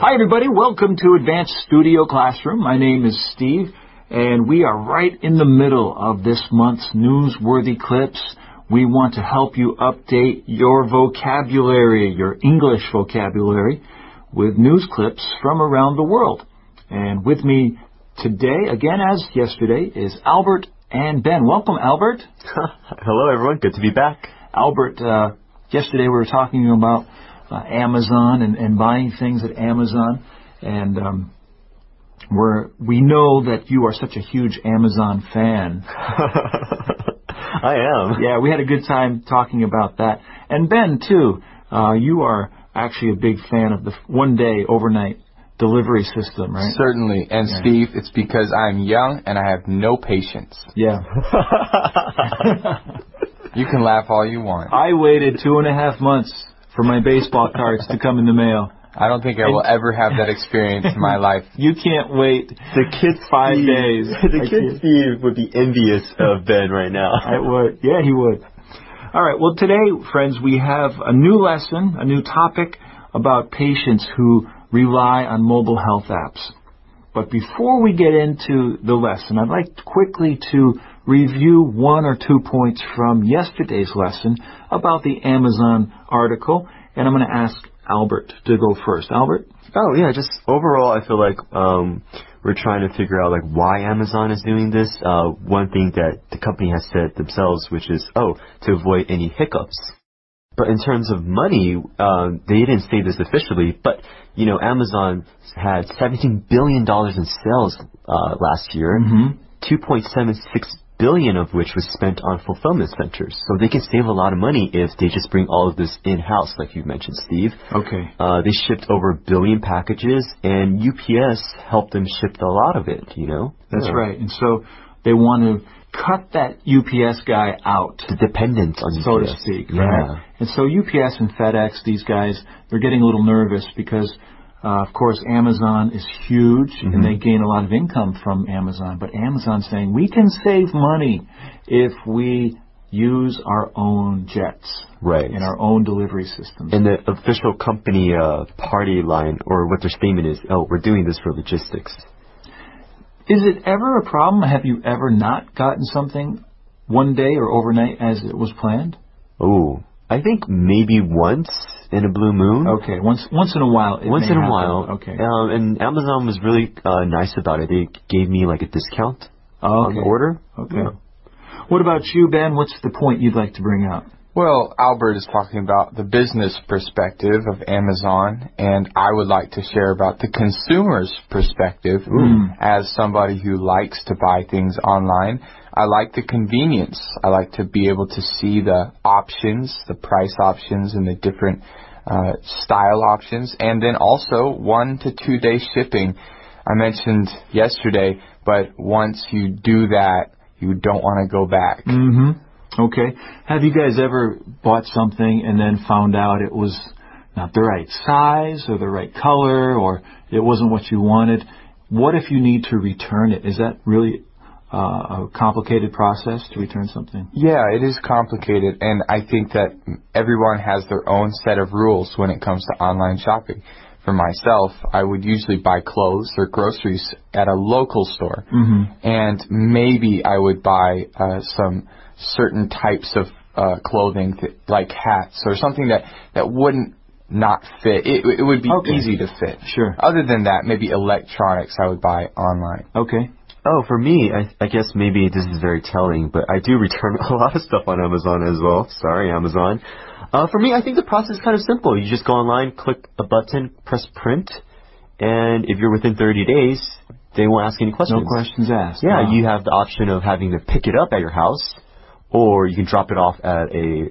Hi, everybody. Welcome to Advanced Studio Classroom. My name is Steve, and we are right in the middle of this month's newsworthy clips. We want to help you update your vocabulary, your English vocabulary, with news clips from around the world. And with me today, again as yesterday, is Albert and Ben. Welcome, Albert. Hello, everyone. Good to be back. Albert, yesterday we were talking about Amazon and buying things at Amazon, and we know that you are such a huge Amazon fan. I am. Yeah, we had a good time talking about that. And Ben, too, you are actually a big fan of the one-day overnight delivery system, right? Certainly. And yeah. Steve, it's because I'm young and I have no patience. Yeah. You can laugh all you want. I waited 2.5 months for my baseball cards to come in the mail. I don't think I will ever have that experience in my life. You can't wait the kid 5 days. The kid Steve would be envious of Ben right now. I would. Yeah, he would. All right. Well, today, friends, we have a new lesson, a new topic about patients who rely on mobile health apps. But before we get into the lesson, I'd like quickly to review 1 or 2 points from yesterday's lesson about the Amazon article, and I'm going to ask Albert to go first. Albert? Oh, yeah, just overall, I feel like we're trying to figure out why Amazon is doing this. One thing that the company has said themselves, which is, to avoid any hiccups. But in terms of money, they didn't say this officially, but, Amazon had $17 billion in sales last year, $2.76 billion of which was spent on fulfillment centers. So they can save a lot of money if they just bring all of this in-house, like you mentioned, Steve. Okay. They shipped over 1 billion packages, and UPS helped them ship a lot of it, That's right. And so they want to cut that UPS guy out. The dependence on UPS. So to speak, yeah. right? And so UPS and FedEx, these guys, they're getting a little nervous because, of course, Amazon is huge, and they gain a lot of income from Amazon. But Amazon's saying, we can save money if we use our own jets. Right. And our own delivery systems. And the official company party line, or what their statement is, we're doing this for logistics. Is it ever a problem? Have you ever not gotten something one day or overnight as it was planned? Oh, I think maybe once in a blue moon. Okay, once in a while. Once in a while. Okay. And Amazon was really nice about it. They gave me a discount on the order. Okay. Yeah. What about you, Ben? What's the point you'd like to bring out? Well, Albert is talking about the business perspective of Amazon, and I would like to share about the consumer's perspective. As somebody who likes to buy things online, I like the convenience. I like to be able to see the options, the price options, and the different style options, and then also 1 to 2 day shipping. I mentioned yesterday, but once you do that, you don't want to go back. Okay. Have you guys ever bought something and then found out it was not the right size or the right color, or it wasn't what you wanted? What if you need to return it? Is that really a complicated process to return something? Yeah, it is complicated, and I think that everyone has their own set of rules when it comes to online shopping. For myself, I would usually buy clothes or groceries at a local store, and maybe I would buy some certain types of clothing, like hats or something that wouldn't not fit. It would be easy to fit. Sure. Other than that, maybe electronics I would buy online. Okay. Oh, for me, I guess maybe this is very telling, but I do return a lot of stuff on Amazon as well. Sorry, Amazon. For me, I think the process is kind of simple. You just go online, click a button, press print, and if you're within 30 days, they won't ask any questions. No questions asked. Yeah, Wow. you have the option of having to pick it up at your house, or you can drop it off at a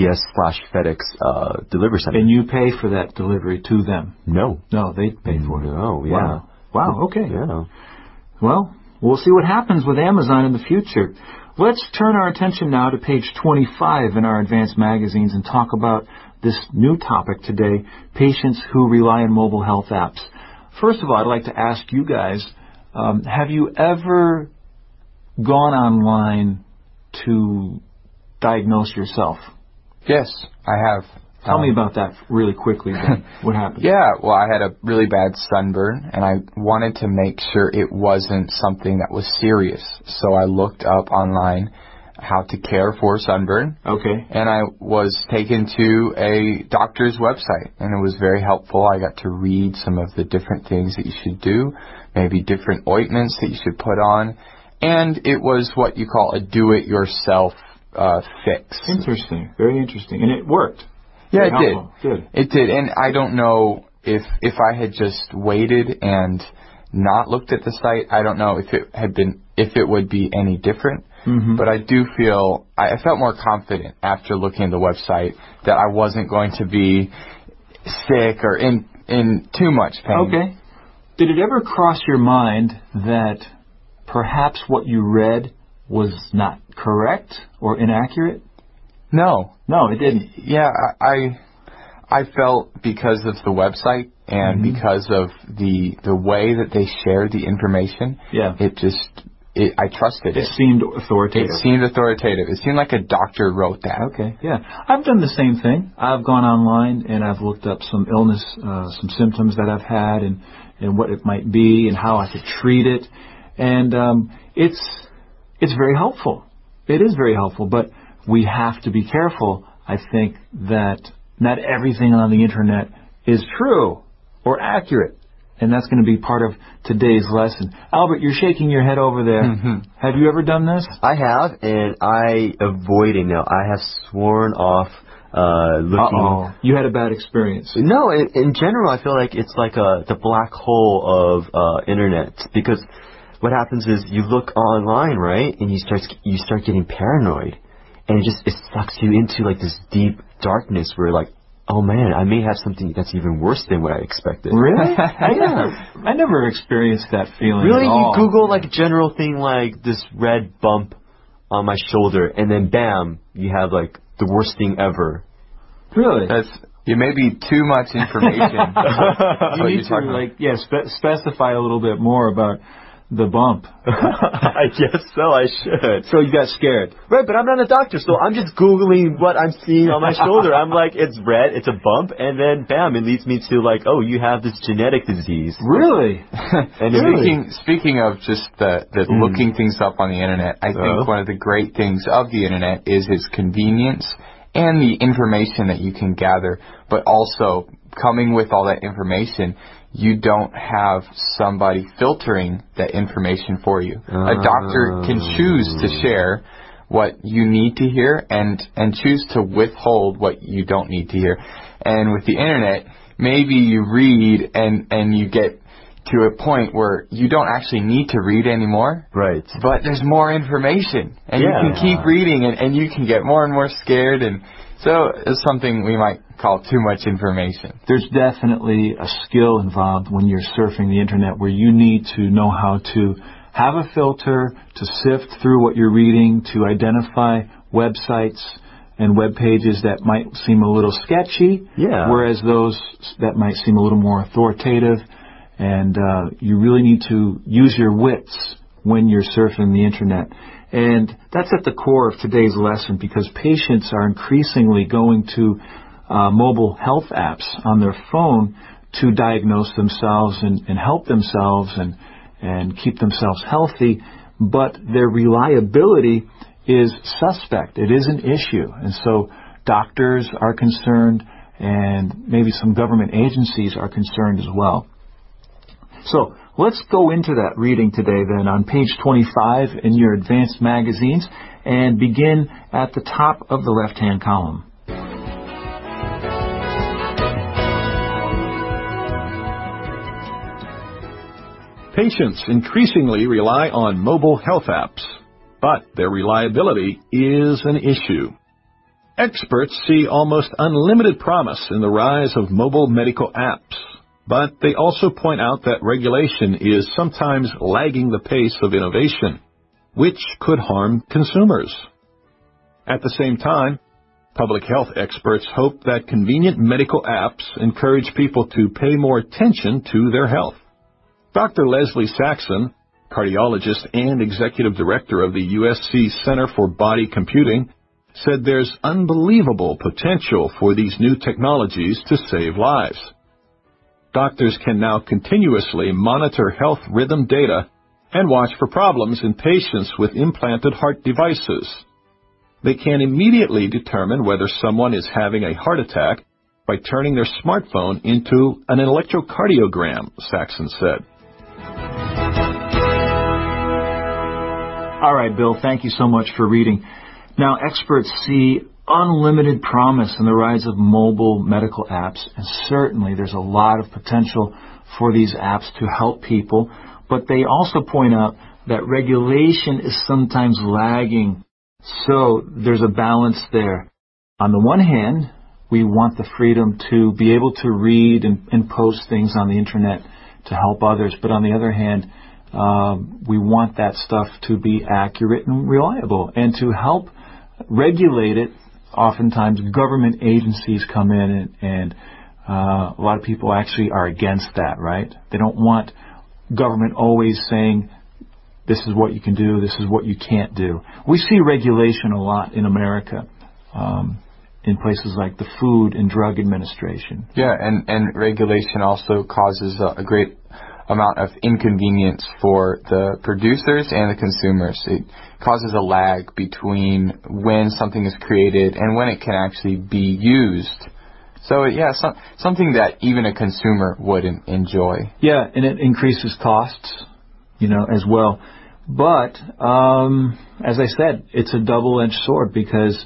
UPS/FedEx delivery center. And you pay for that delivery to them? No. No, they pay for it. Oh, yeah. Wow, okay. Yeah. Well, we'll see what happens with Amazon in the future. Let's turn our attention now to page 25 in our advanced magazines and talk about this new topic today, patients who rely on mobile health apps. First of all, I'd like to ask you guys, have you ever gone online to diagnose yourself? Yes, I have. Tell me about that really quickly. Then. What happened? Yeah, well, I had a really bad sunburn, and I wanted to make sure it wasn't something that was serious. So I looked up online how to care for sunburn. Okay. And I was taken to a doctor's website, and it was very helpful. I got to read some of the different things that you should do, maybe different ointments that you should put on, and it was what you call a do-it-yourself fix. Interesting. Very interesting. And it worked. Yeah, Very it did. helpful. Good. It did, and I don't know if I had just waited and not looked at the site, I don't know if it would be any different. Mm-hmm. But I do feel I felt more confident after looking at the website that I wasn't going to be sick or in too much pain. Okay. Did it ever cross your mind that perhaps what you read was not correct or inaccurate? No, it didn't. Yeah, I felt because of the website and because of the way that they shared the information. Yeah. I trusted it. It seemed authoritative. It seemed authoritative. It seemed like a doctor wrote that. Okay, yeah. I've done the same thing. I've gone online and I've looked up some illness, some symptoms that I've had and what it might be and how I could treat it. And it's very helpful. It is very helpful, but we have to be careful, I think, that not everything on the Internet is true or accurate. And that's going to be part of today's lesson. Albert, you're shaking your head over there. Mm-hmm. Have you ever done this? I have, and I avoiding now. I have sworn off looking. Uh-oh. You had a bad experience. No, in general, I feel like it's like the black hole of Internet, because what happens is you look online, right, and you start getting paranoid, and it sucks you into like this deep darkness where like, oh man, I may have something that's even worse than what I expected. Really? I never experienced that feeling. Really? At all. You Google like a general thing like this red bump on my shoulder, and then bam, you have like the worst thing ever. Really? You may be too much information. You need to specify a little bit more about the bump. I guess so, I should. So you got scared. Right, but I'm not a doctor, so I'm just Googling what I'm seeing on my shoulder. I'm like, it's red, it's a bump, and then bam, it leads me to like, oh, you have this genetic disease. Really? And speaking of just the looking things up on the Internet, I think one of the great things of the Internet is its convenience and the information that you can gather, but also coming with all that information, you don't have somebody filtering that information for you. A doctor can choose to share what you need to hear and choose to withhold what you don't need to hear. And with the Internet, maybe you read and you get to a point where you don't actually need to read anymore. Right. But there's more information. And you can keep reading and you can get more and more scared. And so it's something we might call too much information. There's definitely a skill involved when you're surfing the Internet where you need to know how to have a filter, to sift through what you're reading, to identify websites and web pages that might seem a little sketchy, whereas those that might seem a little more authoritative. And you really need to use your wits when you're surfing the Internet. And that's at the core of today's lesson, because patients are increasingly going to mobile health apps on their phone to diagnose themselves and help themselves and keep themselves healthy, but their reliability is suspect. It is an issue. And so doctors are concerned, and maybe some government agencies are concerned as well. So let's go into that reading today then on page 25 in your advanced magazines and begin at the top of the left-hand column. Patients increasingly rely on mobile health apps, but their reliability is an issue. Experts see almost unlimited promise in the rise of mobile medical apps, but they also point out that regulation is sometimes lagging the pace of innovation, which could harm consumers. At the same time, public health experts hope that convenient medical apps encourage people to pay more attention to their health. Dr. Leslie Saxon, cardiologist and executive director of the USC Center for Body Computing, said there's unbelievable potential for these new technologies to save lives. Doctors can now continuously monitor health rhythm data and watch for problems in patients with implanted heart devices. They can immediately determine whether someone is having a heart attack by turning their smartphone into an electrocardiogram, Saxon said. All right, Bill, thank you so much for reading. Now, experts see unlimited promise in the rise of mobile medical apps, and certainly there's a lot of potential for these apps to help people, but they also point out that regulation is sometimes lagging, so there's a balance there. On the one hand, we want the freedom to be able to read and post things on the internet to help others, but on the other hand, we want that stuff to be accurate and reliable. And to help regulate it, oftentimes government agencies come in and a lot of people actually are against that, right? They don't want government always saying, this is what you can do, this is what you can't do. We see regulation a lot in America, in places like the Food and Drug Administration. Yeah, and regulation also causes a great amount of inconvenience for the producers and the consumers. It causes a lag between when something is created and when it can actually be used. So, yeah, something that even a consumer wouldn't enjoy. Yeah, and it increases costs, as well. But, as I said, it's a double-edged sword because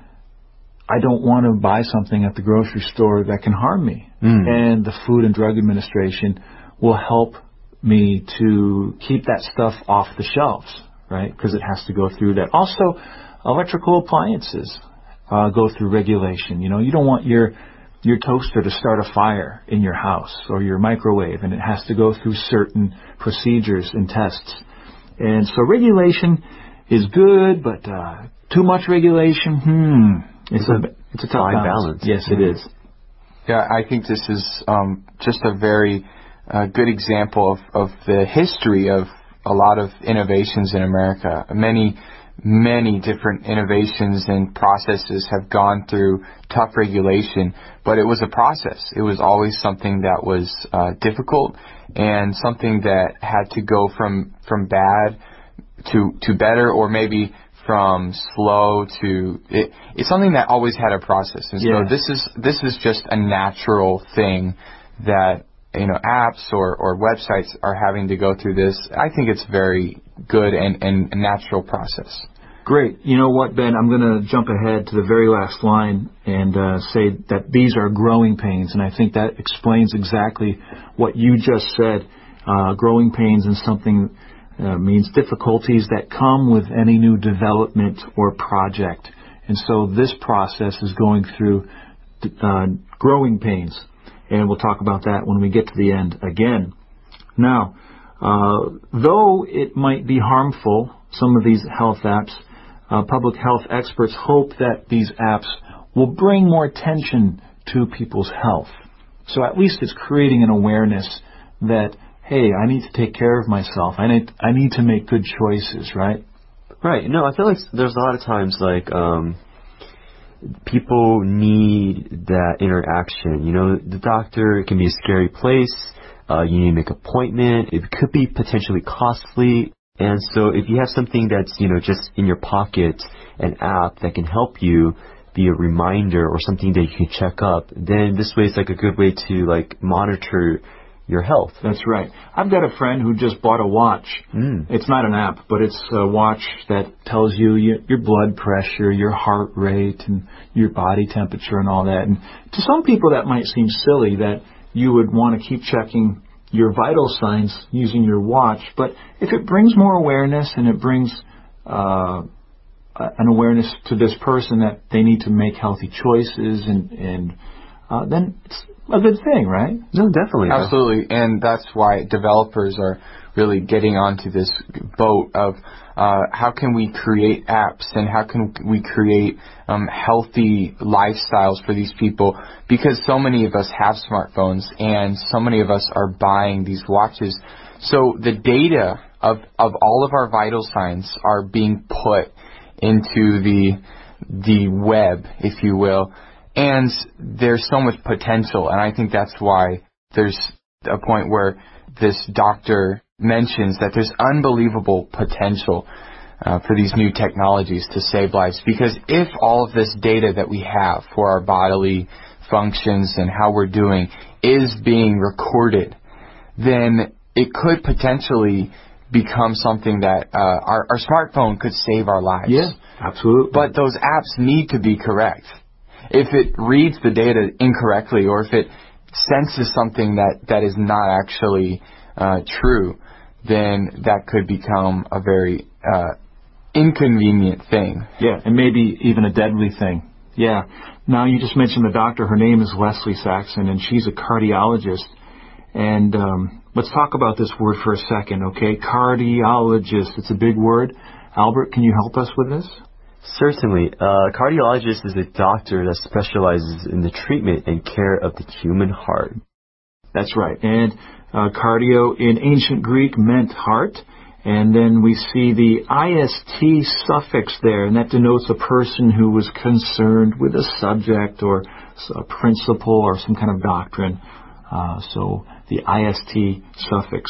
I don't want to buy something at the grocery store that can harm me. And the Food and Drug Administration will help me to keep that stuff off the shelves, right? Because it has to go through that. Also, electrical appliances go through regulation. You don't want your toaster to start a fire in your house or your microwave, and it has to go through certain procedures and tests. And so regulation is good, but too much regulation, it's a tough balance. Yes, it is. Yeah, I think this is just a very good example of the history of a lot of innovations in America. Many different innovations and processes have gone through tough regulation, but it was a process. It was always something that was difficult and something that had to go from bad to better, or maybe from slow to it's something that always had a process. And so this is just a natural thing that apps or websites are having to go through this. I think it's very good and a natural process. Great. You know what, Ben? I'm going to jump ahead to the very last line and say that these are growing pains, and I think that explains exactly what you just said. Growing pains and something means difficulties that come with any new development or project. And so this process is going through growing pains. And we'll talk about that when we get to the end again. Now, though it might be harmful, some of these health apps, public health experts hope that these apps will bring more attention to people's health. So at least it's creating an awareness that, hey, I need to take care of myself. I need to make good choices, right? Right. No, I feel like there's a lot of times people need that interaction. The doctor can be a scary place. You need to make an appointment. It could be potentially costly. And so if you have something that's, just in your pocket, an app that can help you, be a reminder or something that you can check up, then this way it's a good way to monitor your health. That's right. I've got a friend who just bought a watch. It's not an app, but it's a watch that tells you your blood pressure, your heart rate, and your body temperature and all that. And to some people that might seem silly that you would want to keep checking your vital signs using your watch. But if it brings more awareness and it brings an awareness to this person that they need to make healthy choices, and then it's a good thing, right? No, definitely. Absolutely. And that's why developers are really getting onto this boat of how can we create apps and how can we create healthy lifestyles for these people, because so many of us have smartphones and so many of us are buying these watches. So the data of all of our vital signs are being put into the web, if you will, and there's so much potential, and I think that's why there's a point where this doctor mentions that there's unbelievable potential for these new technologies to save lives. Because if all of this data that we have for our bodily functions and how we're doing is being recorded, then it could potentially become something that our smartphone could save our lives. Yeah, absolutely. But those apps need to be correct. If it reads the data incorrectly, or if it senses something that is not actually true, then that could become a very inconvenient thing. Yeah, and maybe even a deadly thing. Yeah. Now, you just mentioned the doctor. Her name is Leslie Saxon, and she's a cardiologist. And let's talk about this word for a second, okay? Cardiologist. It's a big word. Albert, can you help us with this? Certainly. A cardiologist is a doctor that specializes in the treatment and care of the human heart. That's right. And cardio in ancient Greek meant heart. And then we see the IST suffix there, and that denotes a person who was concerned with a subject or a principle or some kind of doctrine. So the IST suffix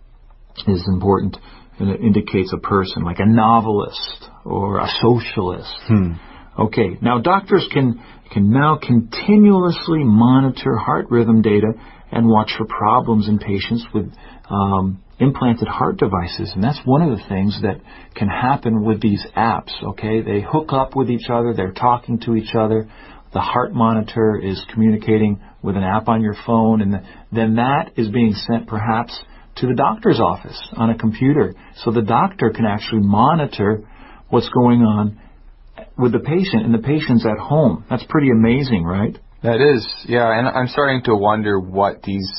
is important, and it indicates a person, like a novelist or a socialist. Okay, now doctors can now continuously monitor heart rhythm data and watch for problems in patients with implanted heart devices. And that's one of the things that can happen with these apps, okay? They hook up with each other, they're talking to each other. The heart monitor is communicating with an app on your phone, and then that is being sent perhaps to the doctor's office on a computer. So the doctor can actually monitor what's going on with the patient, and the patient's at home. That's pretty amazing, right? That is, yeah, and I'm starting to wonder what these,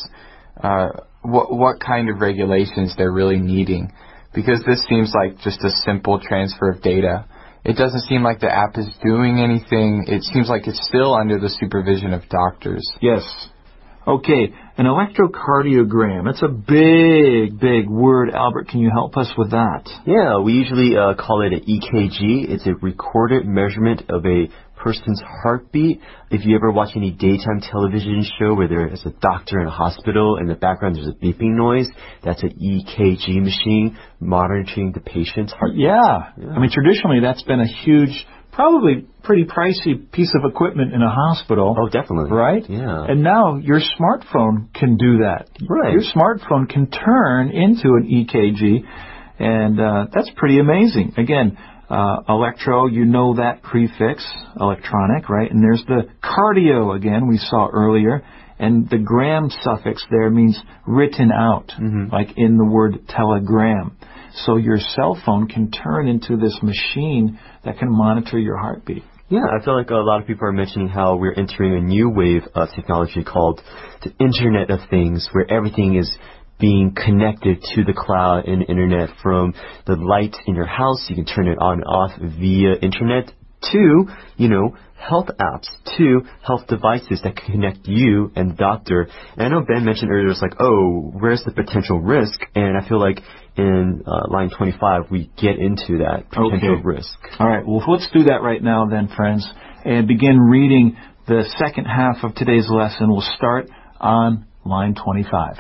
what kind of regulations they're really needing, because this seems like just a simple transfer of data. It doesn't seem like the app is doing anything. It seems like it's still under the supervision of doctors. Yes. Okay, an electrocardiogram. That's a big, big word. Albert, can you help us with that? Yeah, we usually call it an EKG. It's a recorded measurement of a person's heartbeat. If you ever watch any daytime television show where there is a doctor in a hospital, in the background there's a beeping noise, that's an EKG machine monitoring the patient's heart. Yeah. I mean, traditionally that's been a huge, probably pretty pricey piece of equipment in a hospital. Oh, definitely. Right? Yeah. And now your smartphone can do that. Right. Your smartphone can turn into an EKG, and that's pretty amazing. Again, electro, you know that prefix, electronic, right? And there's the cardio again, we saw earlier. And the gram suffix there means written out, like in the word telegram. So your cell phone can turn into this machine that can monitor your heartbeat. Yeah, I feel like a lot of people are mentioning how we're entering a new wave of technology called the Internet of Things, where everything is being connected to the cloud and internet, from the light in your house, you can turn it on and off via internet, to, health apps, to health devices that can connect you and the doctor. And I know Ben mentioned earlier, it's like, oh, where's the potential risk? And I feel like in line 25, we get into that potential risk. All right, well, let's do that right now then, friends, and begin reading the second half of today's lesson. We'll start on line 25.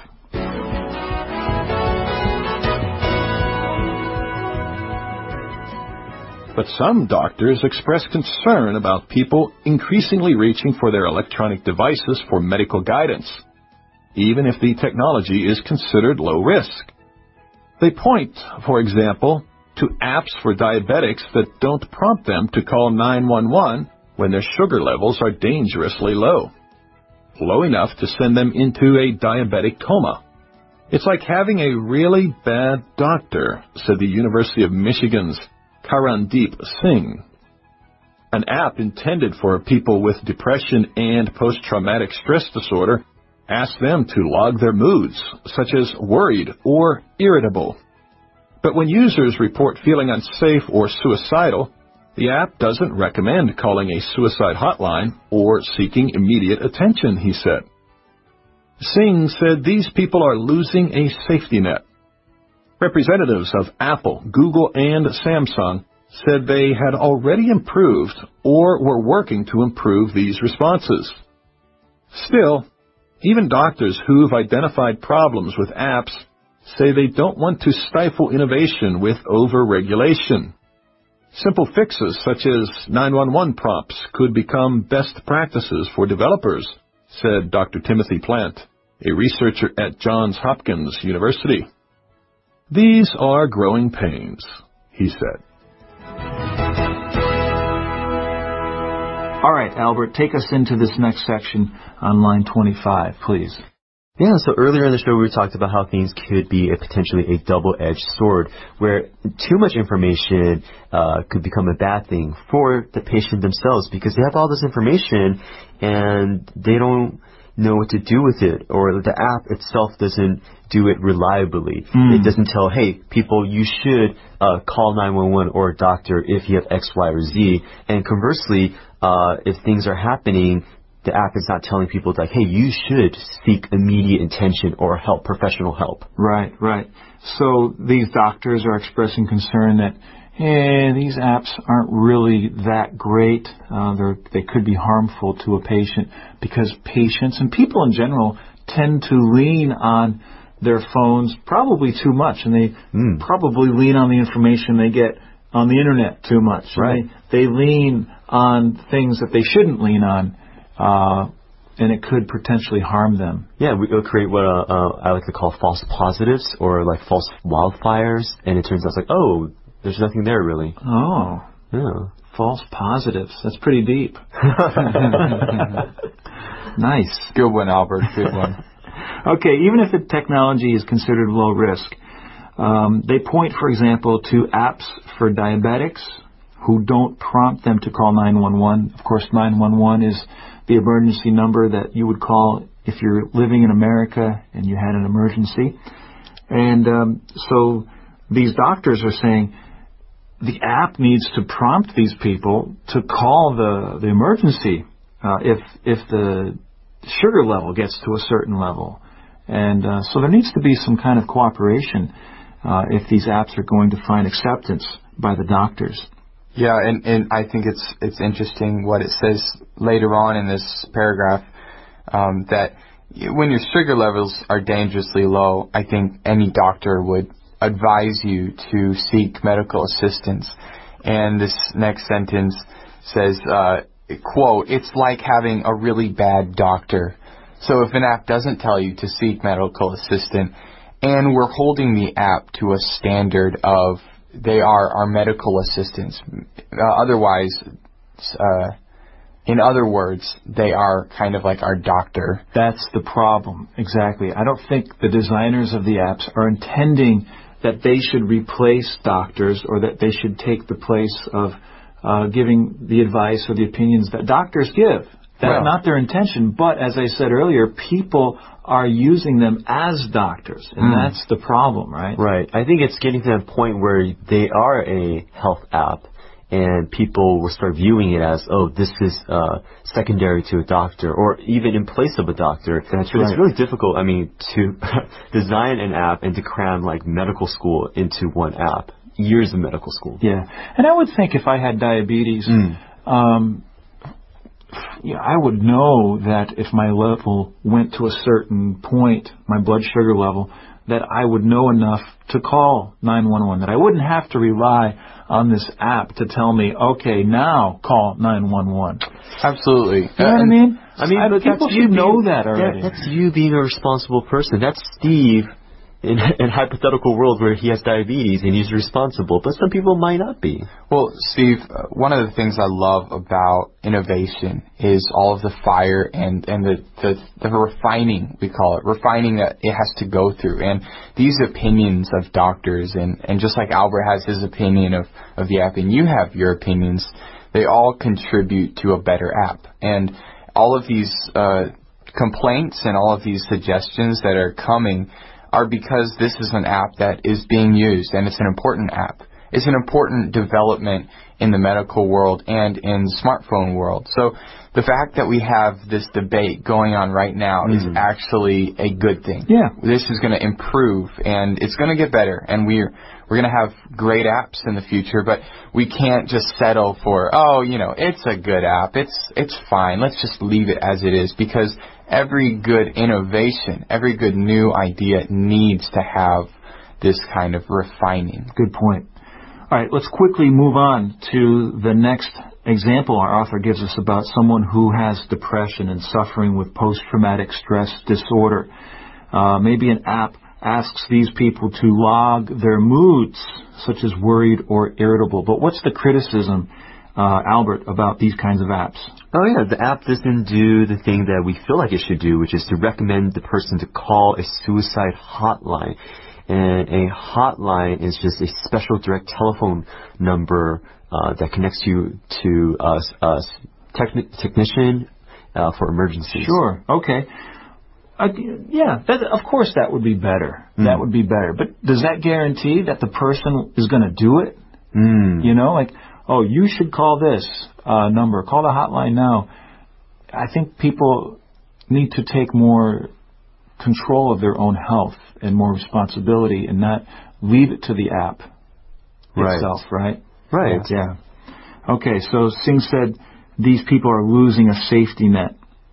But some doctors express concern about people increasingly reaching for their electronic devices for medical guidance, even if the technology is considered low risk. They point, for example, to apps for diabetics that don't prompt them to call 911 when their sugar levels are dangerously low enough to send them into a diabetic coma. It's like having a really bad doctor, said the University of Michigan's Karandeep Singh. An app intended for people with depression and post-traumatic stress disorder asks them to log their moods, such as worried or irritable. But when users report feeling unsafe or suicidal, the app doesn't recommend calling a suicide hotline or seeking immediate attention, he said. Singh said these people are losing a safety net. Representatives of Apple, Google, and Samsung said they had already improved or were working to improve these responses. Still, even doctors who've identified problems with apps say they don't want to stifle innovation with over-regulation. Simple fixes such as 911 prompts could become best practices for developers, said Dr. Timothy Plant, a researcher at Johns Hopkins University. These are growing pains, he said. All right, Albert, take us into this next section on line 25, please. Yeah, so earlier in the show we talked about how things could be potentially a double-edged sword, where too much information could become a bad thing for the patient themselves because they have all this information and they don't know what to do with it, or the app itself doesn't do it reliably. It doesn't tell, hey, people, you should call 911 or a doctor if you have X, Y, or Z. And conversely, if things are happening, the app is not telling people like, hey, you should seek immediate attention or help, professional help. Right. So these doctors are expressing concern that, hey, these apps aren't really that great. They could be harmful to a patient because patients and people in general tend to lean on their phones probably too much, and they probably lean on the information they get on the internet too much. Right. They lean on things that they shouldn't lean on. And it could potentially harm them. Yeah, we'll create what I like to call false positives or like false wildfires, and it turns out like, oh, there's nothing there really. Oh. Yeah. False positives. That's pretty deep. Nice. Good one, Albert. Good one. Okay, even if the technology is considered low risk, they point, for example, to apps for diabetics who don't prompt them to call 911. Of course, 911 is the emergency number that you would call if you're living in America and you had an emergency. And so these doctors are saying the app needs to prompt these people to call the emergency if the sugar level gets to a certain level. And so there needs to be some kind of cooperation if these apps are going to find acceptance by the doctors. Yeah, and I think it's interesting what it says later on in this paragraph, that when your sugar levels are dangerously low, I think any doctor would advise you to seek medical assistance. And this next sentence says, quote, "It's like having a really bad doctor." So if an app doesn't tell you to seek medical assistance, and we're holding the app to a standard of they are our medical assistants, in other words, they are kind of like our doctor. That's the problem. Exactly. I don't think the designers of the apps are intending that they should replace doctors or that they should take the place of giving the advice or the opinions that doctors give. That's not their intention. But as I said earlier, people are using them as doctors, and that's the problem, right? Right. I think it's getting to that point where they are a health app, and people will start viewing it as, oh, this is secondary to a doctor, or even in place of a doctor. That's right. It's really difficult, to design an app and to cram like medical school into one app. Years of medical school. Yeah. And I would think if I had diabetes, I would know that if my level went to a certain point, my blood sugar level, that I would know enough to call 911, that I wouldn't have to rely on this app to tell me, okay, now call 911. Absolutely. You know what I mean? But people should know that already. That's you being a responsible person. That's Steve in a hypothetical world where he has diabetes and he's responsible, but some people might not be. Well, Steve, one of the things I love about innovation is all of the fire and the refining, we call it, refining that it has to go through. And these opinions of doctors, and just like Albert has his opinion of the app and you have your opinions, they all contribute to a better app. And all of these complaints and all of these suggestions that are coming are because this is an app that is being used, and it's an important app. is an important development in the medical world and in the smartphone world. So the fact that we have this debate going on right now is actually a good thing. Yeah. This is going to improve, and it's going to get better, and we're going to have great apps in the future, but we can't just settle for, it's a good app. It's fine. Let's just leave it as it is, because every good innovation, every good new idea needs to have this kind of refining. Good point. All right, let's quickly move on to the next example our author gives us about someone who has depression and suffering with post-traumatic stress disorder. Maybe an app asks these people to log their moods, such as worried or irritable. But what's the criticism, Albert, about these kinds of apps? Oh, yeah, the app doesn't do the thing that we feel like it should do, which is to recommend the person to call a suicide hotline. And a hotline is just a special direct telephone number that connects you to a technician for emergencies. Sure. Okay. Of course that would be better. That would be better. But does that guarantee that the person is going to do it? You know, like, oh, you should call this number. Call the hotline now. I think people need to take more control of their own health and more responsibility and not leave it to the app itself, right? Right. Yeah. Okay, so Singh said these people are losing a safety net.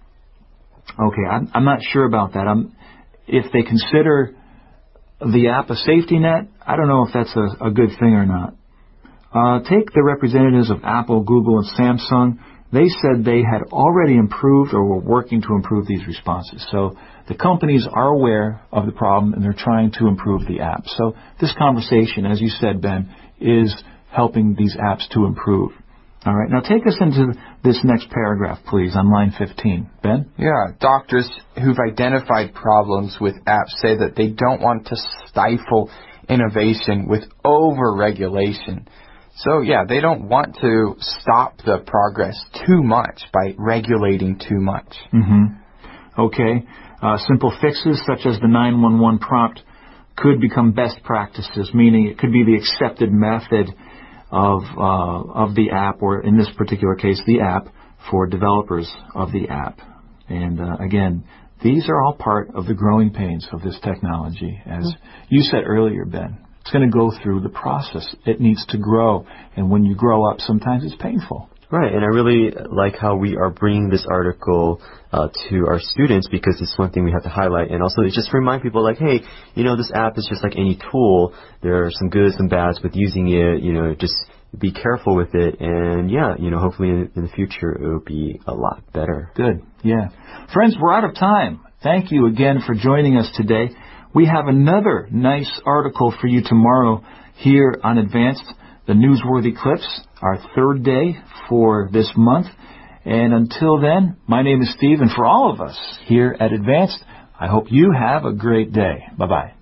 Okay, I'm not sure about that. If they consider the app a safety net, I don't know if that's a good thing or not. Take the representatives of Apple, Google, and Samsung. They said they had already improved or were working to improve these responses. So the companies are aware of the problem and they're trying to improve the app. So this conversation, as you said, Ben, is helping these apps to improve. All right, now take us into this next paragraph, please, on line 15. Ben? Yeah, doctors who've identified problems with apps say that they don't want to stifle innovation with over-regulation. So, they don't want to stop the progress too much by regulating too much. Okay. Simple fixes such as the 911 prompt could become best practices, meaning it could be the accepted method of the app, or in this particular case, the app, for developers of the app. And again, these are all part of the growing pains of this technology. As you said earlier, Ben, it's going to go through the process. It needs to grow. And when you grow up, sometimes it's painful. Right, and I really like how we are bringing this article to our students, because it's one thing we have to highlight, and also just remind people, like, hey, this app is just like any tool. There are some goods and bads with using it. Just be careful with it, and hopefully in the future it will be a lot better. Good, yeah. Friends, we're out of time. Thank you again for joining us today. We have another nice article for you tomorrow here on Advanced, the Newsworthy Clips, our third day for this month. And until then, my name is Steve, and for all of us here at Advanced, I hope you have a great day. Bye-bye.